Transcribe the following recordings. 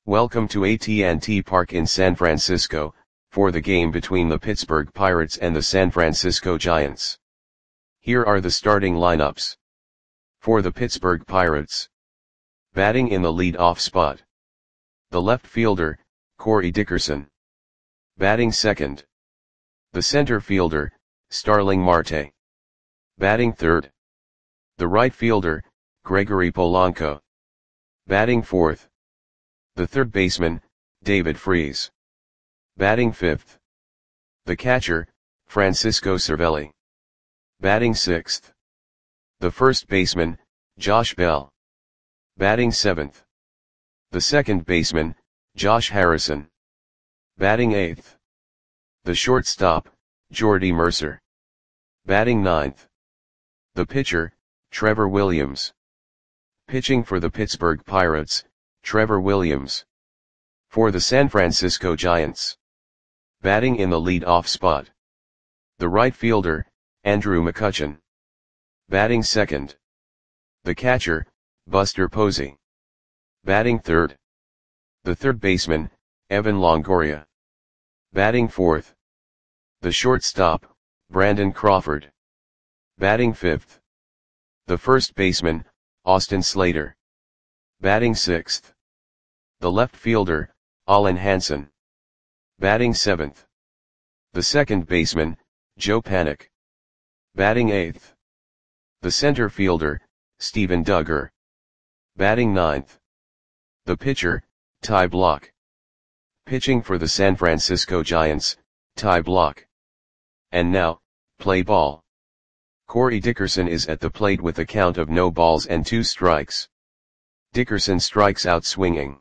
Welcome to AT&T Park in San Francisco, for the game between the Pittsburgh Pirates and the San Francisco Giants. Here are the starting lineups. For the Pittsburgh Pirates. Batting in the lead-off spot. The left fielder, Corey Dickerson. Batting second. The center fielder, Starling Marte. Batting third. The right fielder, Gregory Polanco. Batting fourth. The third baseman, David Freese. Batting fifth. The catcher, Francisco Cervelli. Batting sixth. The first baseman, Josh Bell. Batting seventh. The second baseman, Josh Harrison. Batting eighth. The shortstop, Jordy Mercer. Batting ninth. The pitcher, Trevor Williams. Pitching for the Pittsburgh Pirates, Trevor Williams. For the San Francisco Giants. Batting in the lead-off spot. The right fielder, Andrew McCutchen. Batting second. The catcher, Buster Posey. Batting third. The third baseman, Evan Longoria. Batting fourth. The shortstop, Brandon Crawford. Batting fifth. The first baseman, Austin Slater. Batting sixth. The left fielder, Alan Hansen. Batting seventh. The second baseman, Joe Panik. Batting eighth. The center fielder, Steven Duggar. Batting ninth. The pitcher, Ty Blach. Pitching for the San Francisco Giants, Ty Blach. And now, play ball. Corey Dickerson is at the plate with a count of no balls and 2 strikes. Dickerson strikes out swinging.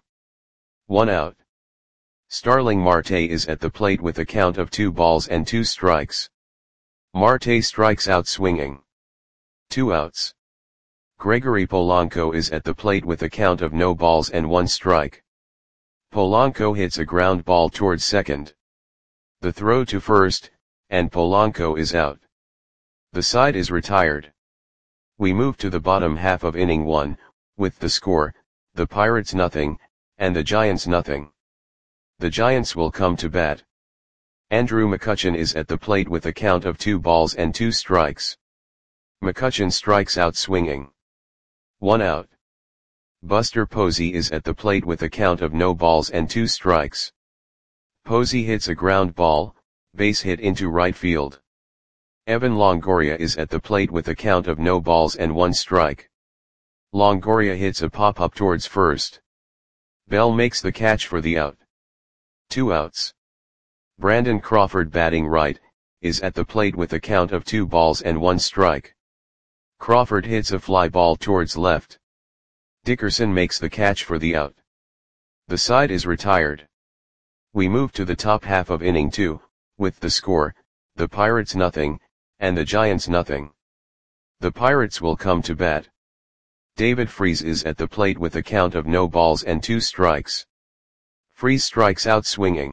1 out. Starling Marte is at the plate with a count of 2 balls and 2 strikes. Marte strikes out swinging. 2 outs. Gregory Polanco is at the plate with a count of no balls and 1 strike. Polanco hits a ground ball towards second. The throw to first, and Polanco is out. The side is retired. We move to the bottom half of inning 1, with the score, the Pirates nothing, and the Giants nothing. The Giants will come to bat. Andrew McCutchen is at the plate with a count of 2 balls and 2 strikes. McCutchen strikes out swinging. 1 out. Buster Posey is at the plate with a count of no balls and 2 strikes. Posey hits a ground ball, base hit into right field. Evan Longoria is at the plate with a count of no balls and 1 strike. Longoria hits a pop-up towards first. Bell makes the catch for the out. 2 outs. Brandon Crawford batting right, is at the plate with a count of 2 balls and 1 strike. Crawford hits a fly ball towards left. Dickerson makes the catch for the out. The side is retired. We move to the top half of inning 2, with the score, the Pirates nothing, and the Giants nothing. The Pirates will come to bat. David Freese is at the plate with a count of no balls and 2 strikes. Freese strikes out swinging.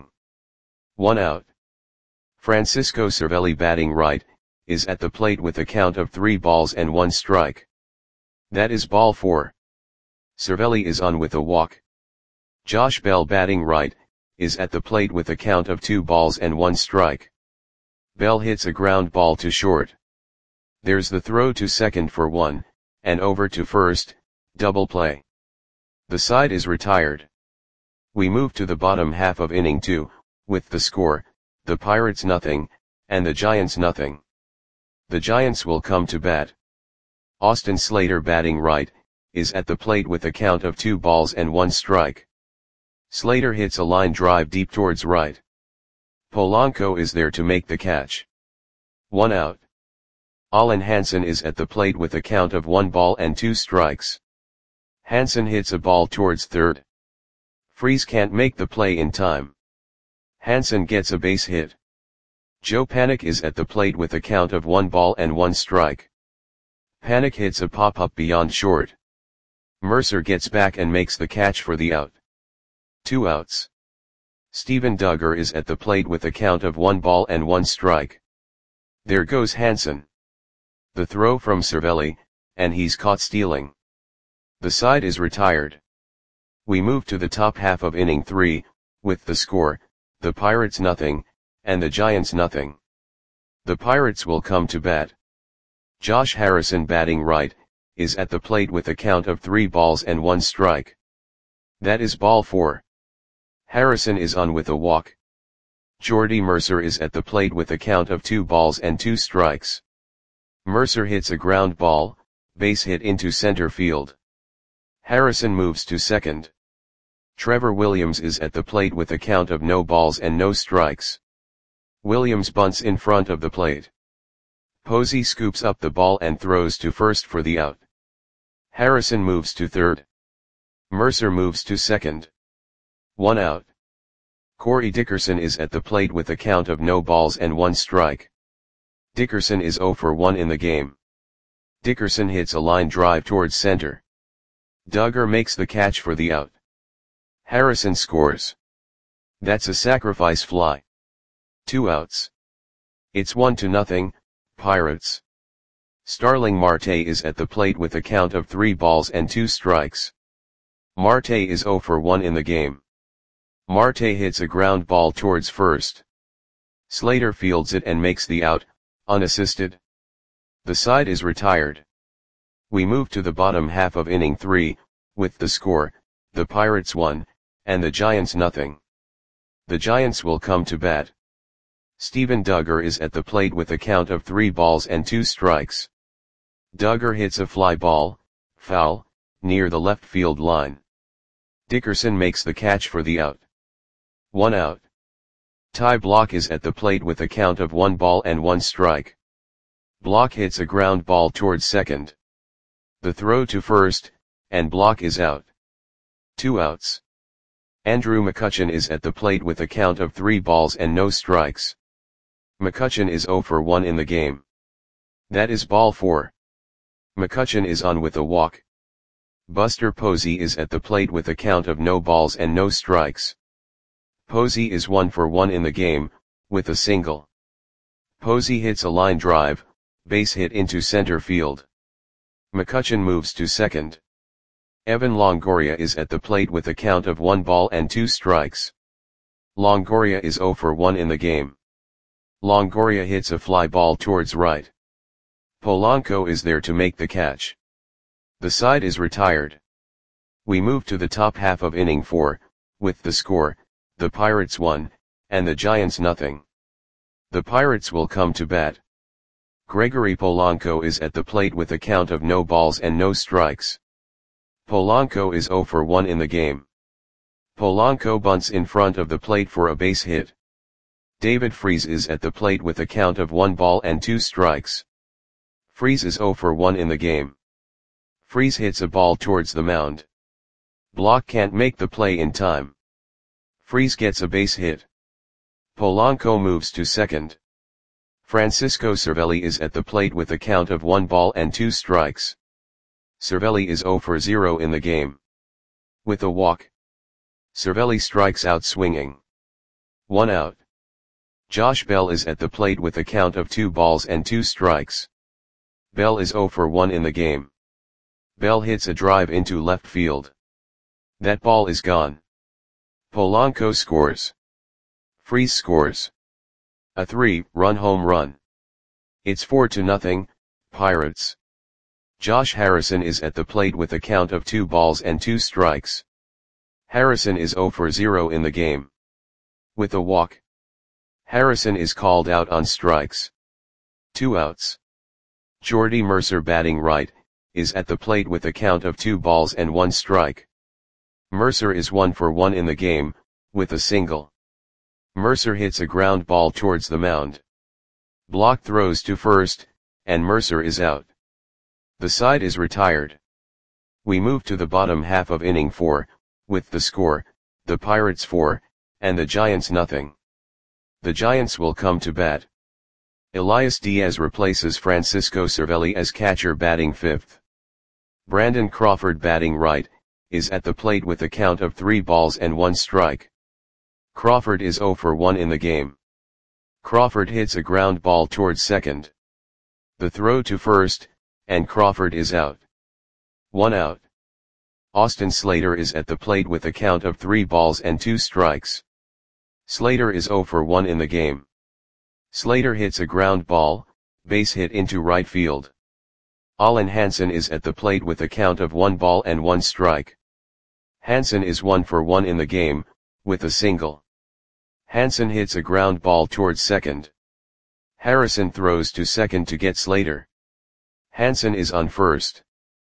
1 out. Francisco Cervelli batting right, is at the plate with a count of 3 balls and 1 strike. That is ball 4. Cervelli is on with a walk. Josh Bell batting right, is at the plate with a count of 2 balls and 1 strike. Bell hits a ground ball to short. There's the throw to second for 1, and over to first, double play. The side is retired. We move to the bottom half of inning 2, with the score, the Pirates nothing, and the Giants nothing. The Giants will come to bat. Austin Slater batting right, is at the plate with a count of 2 balls and 1 strike. Slater hits a line drive deep towards right. Polanco is there to make the catch. 1 out. Alan Hansen is at the plate with a count of 1 ball and 2 strikes. Hansen hits a ball towards third. Freese can't make the play in time. Hansen gets a base hit. Joe Panik is at the plate with a count of 1 ball and 1 strike. Panik hits a pop-up beyond short. Mercer gets back and makes the catch for the out. 2 outs. Steven Duggar is at the plate with a count of 1 ball and 1 strike. There goes Hansen. The throw from Cervelli, and he's caught stealing. The side is retired. We move to the top half of inning 3, with the score, the Pirates nothing, and the Giants nothing. The Pirates will come to bat. Josh Harrison batting right, is at the plate with a count of 3 balls and 1 strike. That is ball 4. Harrison is on with a walk. Jordy Mercer is at the plate with a count of 2 balls and 2 strikes. Mercer hits a ground ball, base hit into center field. Harrison moves to second. Trevor Williams is at the plate with a count of no balls and no strikes. Williams bunts in front of the plate. Posey scoops up the ball and throws to first for the out. Harrison moves to third. Mercer moves to second. 1 out. Corey Dickerson is at the plate with a count of no balls and 1 strike. Dickerson is 0 for 1 in the game. Dickerson hits a line drive towards center. Duggar makes the catch for the out. Harrison scores. That's a sacrifice fly. 2 outs. It's 1-0, Pirates. Starling Marte is at the plate with a count of 3 balls and 2 strikes. Marte is 0 for 1 in the game. Marte hits a ground ball towards first. Slater fields it and makes the out, unassisted. The side is retired. We move to the bottom half of inning 3, with the score, the Pirates 1, and the Giants nothing. The Giants will come to bat. Steven Duggar is at the plate with a count of 3 balls and 2 strikes. Duggar hits a fly ball, foul, near the left field line. Dickerson makes the catch for the out. 1 out. Ty Blach is at the plate with a count of 1 ball and 1 strike. Blach hits a ground ball towards second. The throw to first, and Blach is out. 2 outs. Andrew McCutchen is at the plate with a count of 3 balls and no strikes. McCutchen is 0 for 1 in the game. That is ball 4. McCutchen is on with a walk. Buster Posey is at the plate with a count of no balls and no strikes. Posey is 1 for 1 in the game, with a single. Posey hits a line drive, base hit into center field. McCutchen moves to second. Evan Longoria is at the plate with a count of 1 ball and 2 strikes. Longoria is 0 for 1 in the game. Longoria hits a fly ball towards right. Polanco is there to make the catch. The side is retired. We move to the top half of inning 4, with the score, the Pirates 1, and the Giants nothing. The Pirates will come to bat. Gregory Polanco is at the plate with a count of no balls and no strikes. Polanco is 0 for 1 in the game. Polanco bunts in front of the plate for a base hit. David Freese is at the plate with a count of 1 ball and 2 strikes. Freese is 0 for 1 in the game. Freese hits a ball towards the mound. Blach can't make the play in time. Freese gets a base hit. Polanco moves to second. Francisco Cervelli is at the plate with a count of 1 ball and 2 strikes. Cervelli is 0 for 0 in the game. With a walk. Cervelli strikes out swinging. 1 out. Josh Bell is at the plate with a count of 2 balls and 2 strikes. Bell is 0 for 1 in the game. Bell hits a drive into left field. That ball is gone. Polanco scores. Freese scores. A 3-run home run. It's 4-0, Pirates. Josh Harrison is at the plate with a count of 2 balls and 2 strikes. Harrison is 0 for 0 in the game. With a walk. Harrison is called out on strikes. 2 outs. Jordy Mercer batting right, is at the plate with a count of 2 balls and 1 strike. Mercer is 1 for 1 in the game, with a single. Mercer hits a ground ball towards the mound. Blach throws to first, and Mercer is out. The side is retired. We move to the bottom half of inning 4, with the score, the Pirates 4, and the Giants nothing. The Giants will come to bat. Elias Diaz replaces Francisco Cervelli as catcher batting 5th. Brandon Crawford batting right, is at the plate with a count of 3 balls and 1 strike. Crawford is 0 for 1 in the game. Crawford hits a ground ball towards second. The throw to first, and Crawford is out. 1 out. Austin Slater is at the plate with a count of 3 balls and 2 strikes. Slater is 0 for 1 in the game. Slater hits a ground ball, base hit into right field. Alan Hansen is at the plate with a count of 1 ball and 1 strike. Hansen is 1 for 1 in the game, with a single. Hansen hits a ground ball towards second. Harrison throws to second to get Slater. Hansen is on first.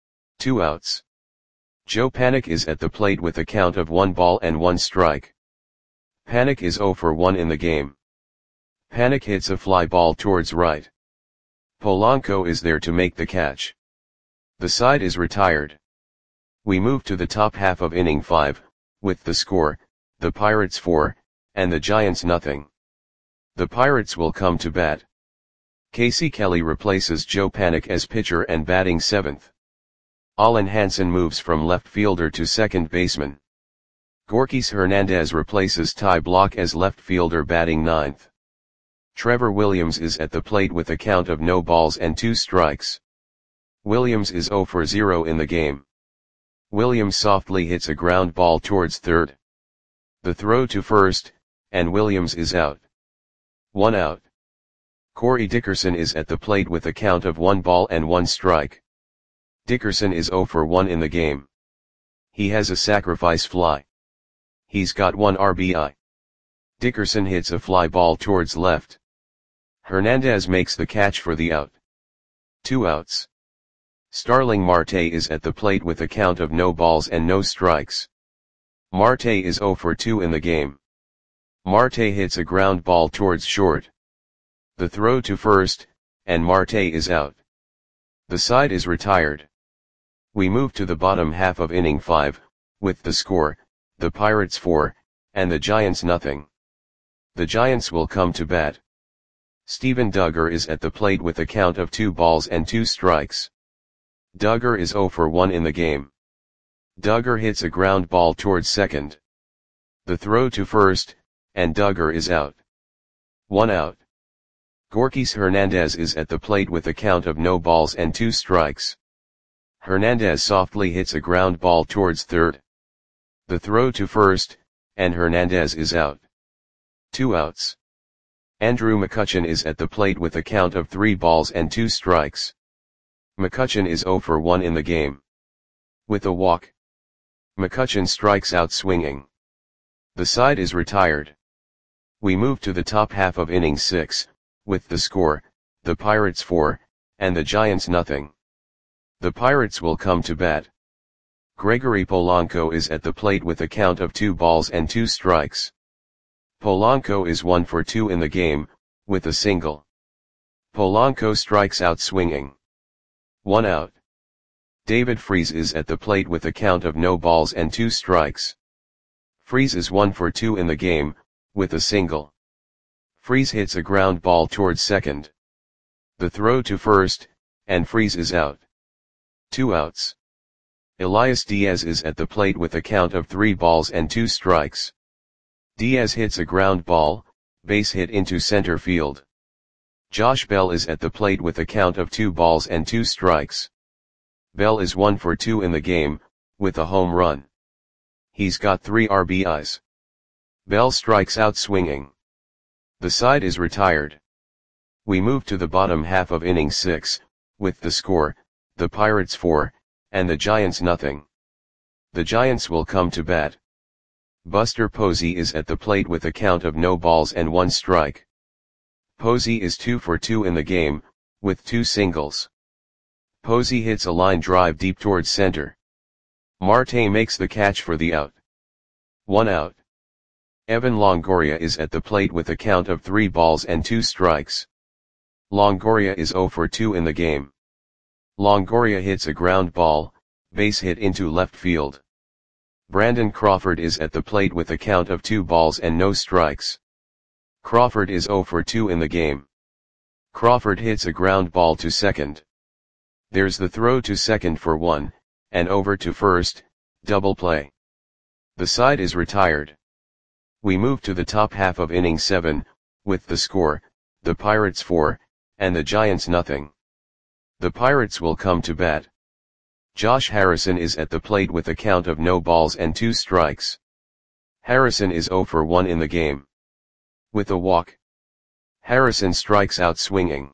2 outs. Joe Panik is at the plate with a count of 1 ball and 1 strike. Panik is 0 for 1 in the game. Panik hits a fly ball towards right. Polanco is there to make the catch. The side is retired. We move to the top half of inning 5, with the score, the Pirates 4, and the Giants nothing. The Pirates will come to bat. Casey Kelly replaces Joe Panik as pitcher and batting 7th. Alan Hansen moves from left fielder to second baseman. Gorkys Hernandez replaces Ty Blach as left fielder batting 9th. Trevor Williams is at the plate with a count of no balls and 2 strikes. Williams is 0 for 0 in the game. Williams softly hits a ground ball towards third. The throw to first, and Williams is out. 1 out. Corey Dickerson is at the plate with a count of 1 ball and 1 strike. Dickerson is 0 for 1 in the game. He has a sacrifice fly. He's got 1 RBI. Dickerson hits a fly ball towards left. Hernandez makes the catch for the out. 2 outs. Starling Marte is at the plate with a count of no balls and no strikes. Marte is 0 for 2 in the game. Marte hits a ground ball towards short. The throw to first, and Marte is out. The side is retired. We move to the bottom half of inning 5, with the score, the Pirates 4, and the Giants nothing. The Giants will come to bat. Steven Duggar is at the plate with a count of 2 balls and 2 strikes. Duggar is 0 for 1 in the game. Duggar hits a ground ball towards second. The throw to first, and Duggar is out. 1 out. Gorkys Hernandez is at the plate with a count of no balls and 2 strikes. Hernandez softly hits a ground ball towards third. The throw to first, and Hernandez is out. 2 outs. Andrew McCutchen is at the plate with a count of 3 balls and 2 strikes. McCutchen is 0 for 1 in the game. With a walk. McCutchen strikes out swinging. The side is retired. We move to the top half of inning 6, with the score, the Pirates 4, and the Giants nothing. The Pirates will come to bat. Gregory Polanco is at the plate with a count of 2 balls and 2 strikes. Polanco is 1 for 2 in the game, with a single. Polanco strikes out swinging. 1 out. David Freese is at the plate with a count of no balls and 2 strikes. Freese is 1 for 2 in the game, with a single. Freese hits a ground ball towards second. The throw to first, and Freese is out. 2 outs. Elias Diaz is at the plate with a count of 3 balls and 2 strikes. Diaz hits a ground ball, base hit into center field. Josh Bell is at the plate with a count of 2 balls and 2 strikes. Bell is 1 for 2 in the game, with a home run. He's got 3 RBIs. Bell strikes out swinging. The side is retired. We move to the bottom half of inning 6, with the score, the Pirates 4, and the Giants nothing. The Giants will come to bat. Buster Posey is at the plate with a count of no balls and 1 strike. Posey is 2 for 2 in the game, with 2 singles. Posey hits a line drive deep towards center. Marte makes the catch for the out. 1 out. Evan Longoria is at the plate with a count of 3 balls and 2 strikes. Longoria is 0 for 2 in the game. Longoria hits a ground ball, base hit into left field. Brandon Crawford is at the plate with a count of 2 balls and no strikes. Crawford is 0 for 2 in the game. Crawford hits a ground ball to second. There's the throw to second for 1, and over to first, double play. The side is retired. We move to the top half of inning 7, with the score, the Pirates 4, and the Giants nothing. The Pirates will come to bat. Josh Harrison is at the plate with a count of no balls and 2 strikes. Harrison is 0 for 1 in the game. With a walk, Harrison strikes out swinging.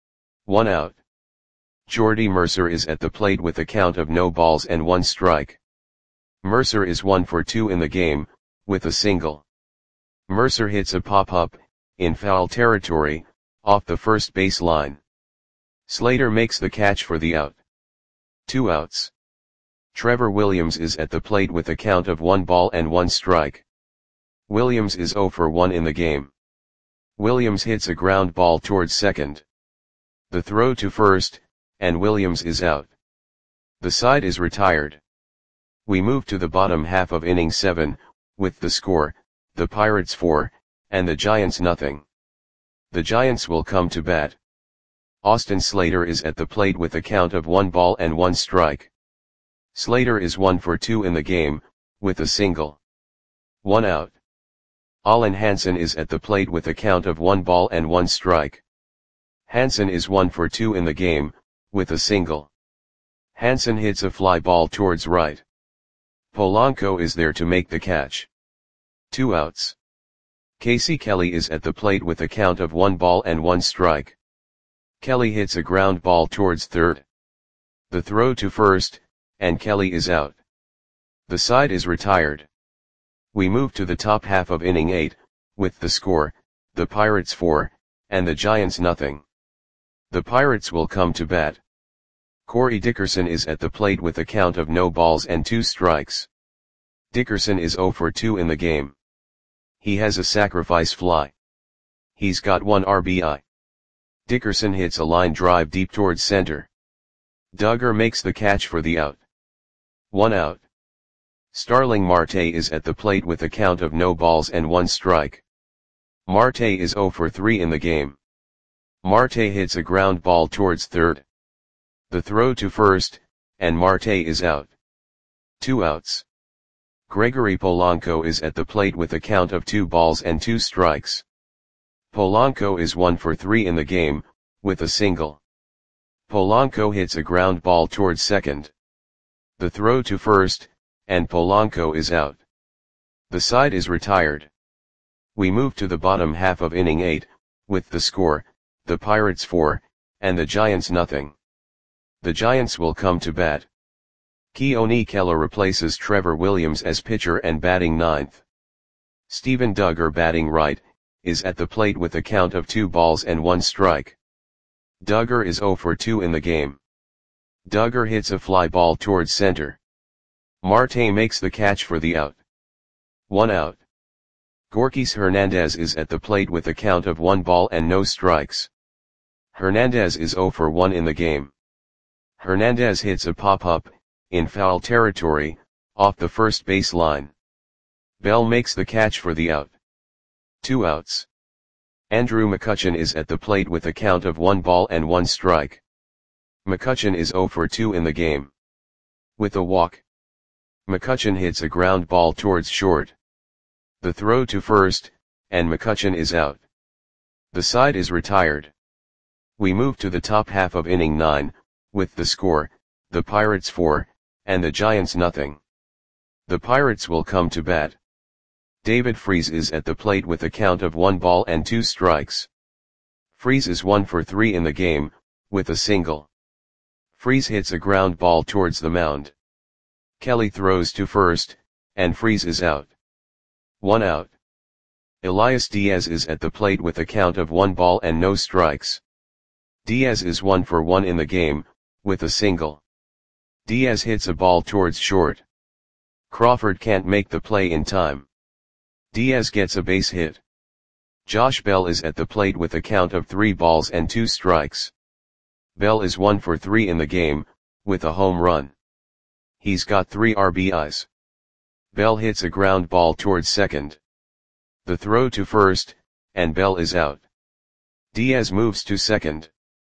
1 out. Jordy Mercer is at the plate with a count of no balls and 1 strike. Mercer is 1 for 2 in the game, with a single. Mercer hits a pop-up, in foul territory, off the first base line. Slater makes the catch for the out. 2 outs. Trevor Williams is at the plate with a count of 1 ball and 1 strike. Williams is 0 for 1 in the game. Williams hits a ground ball towards second. The throw to first, and Williams is out. The side is retired. We move to the bottom half of inning 7, with the score, the Pirates 4, and the Giants nothing. The Giants will come to bat. Austin Slater is at the plate with a count of 1 ball and 1 strike. Slater is 1 for 2 in the game, with a single. 1 out. Alan Hansen is at the plate with a count of 1 ball and 1 strike. Hansen is 1 for 2 in the game, with a single. Hansen hits a fly ball towards right. Polanco is there to make the catch. 2 outs. Casey Kelly is at the plate with a count of 1 ball and 1 strike. Kelly hits a ground ball towards third. The throw to first, and Kelly is out. The side is retired. We move to the top half of inning 8, with the score, the Pirates 4, and the Giants nothing. The Pirates will come to bat. Corey Dickerson is at the plate with a count of no balls and 2 strikes. Dickerson is 0 for 2 in the game. He has a sacrifice fly. He's got 1 RBI. Dickerson hits a line drive deep towards center. Duggar makes the catch for the out. 1 out. Starling Marte is at the plate with a count of no balls and 1 strike. Marte is 0 for 3 in the game. Marte hits a ground ball towards third. The throw to first, and Marte is out. 2 outs. Gregory Polanco is at the plate with a count of 2 balls and 2 strikes. Polanco is 1 for 3 in the game, with a single. Polanco hits a ground ball towards second. The throw to first, and Polanco is out. The side is retired. We move to the bottom half of inning 8, with the score, the Pirates 4, and the Giants nothing. The Giants will come to bat. Keone Kela replaces Trevor Williams as pitcher and batting 9th. Steven Duggar batting right, is at the plate with a count of 2 balls and 1 strike. Duggar is 0 for 2 in the game. Duggar hits a fly ball towards center. Marte makes the catch for the out. 1 out. Gorkys Hernandez is at the plate with a count of 1 ball and no strikes. Hernandez is 0 for 1 in the game. Hernandez hits a pop-up, in foul territory, off the first base line. Bell makes the catch for the out. 2 outs. Andrew McCutchen is at the plate with a count of 1 ball and 1 strike. McCutchen is 0 for 2 in the game. With a walk, McCutchen hits a ground ball towards short. The throw to first, and McCutchen is out. The side is retired. We move to the top half of inning 9, with the score, the Pirates 4, and the Giants nothing. The Pirates will come to bat. David Freese is at the plate with a count of 1 ball and 2 strikes. Freese is 1 for 3 in the game, with a single. Freese hits a ground ball towards the mound. Kelly throws to first, and Freese is out. 1 out. Elias Diaz is at the plate with a count of 1 ball and no strikes. Diaz is 1 for 1 in the game, with a single. Diaz hits a ball towards short. Crawford can't make the play in time. Diaz gets a base hit. Josh Bell is at the plate with a count of 3 balls and 2 strikes. Bell is 1 for 3 in the game, with a home run. He's got 3 RBIs. Bell hits a ground ball towards second. The throw to first, and Bell is out. Diaz moves to second.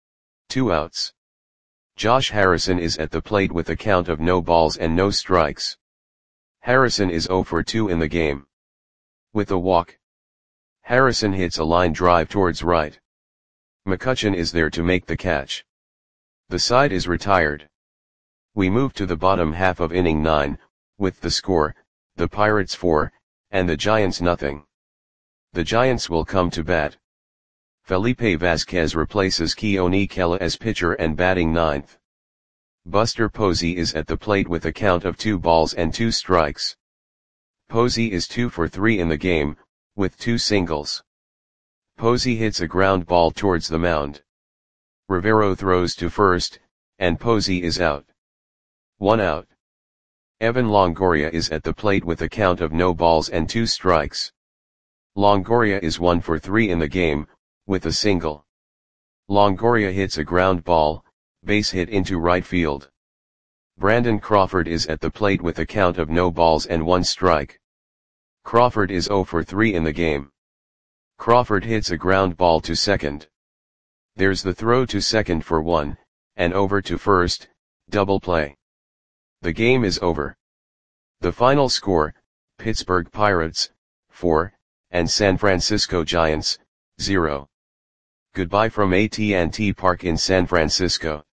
2 outs. Josh Harrison is at the plate with a count of no balls and no strikes. Harrison is 0 for 2 in the game. With a walk, Harrison hits a line drive towards right. McCutchen is there to make the catch. The side is retired. We move to the bottom half of inning 9, with the score, the Pirates 4, and the Giants nothing. The Giants will come to bat. Felipe Vasquez replaces Keone Kela as pitcher and batting 9th. Buster Posey is at the plate with a count of 2 balls and 2 strikes. Posey is 2 for 3 in the game, with 2 singles. Posey hits a ground ball towards the mound. Rivero throws to first, and Posey is out. 1 out. Evan Longoria is at the plate with a count of no balls and 2 strikes. Longoria is 1 for 3 in the game, with a single. Longoria hits a ground ball, base hit into right field. Brandon Crawford is at the plate with a count of no balls and 1 strike. Crawford is 0 for 3 in the game. Crawford hits a ground ball to second. There's the throw to second for 1, and over to first, double play. The game is over. The final score, Pittsburgh Pirates, 4, and San Francisco Giants, 0. Goodbye from AT&T Park in San Francisco.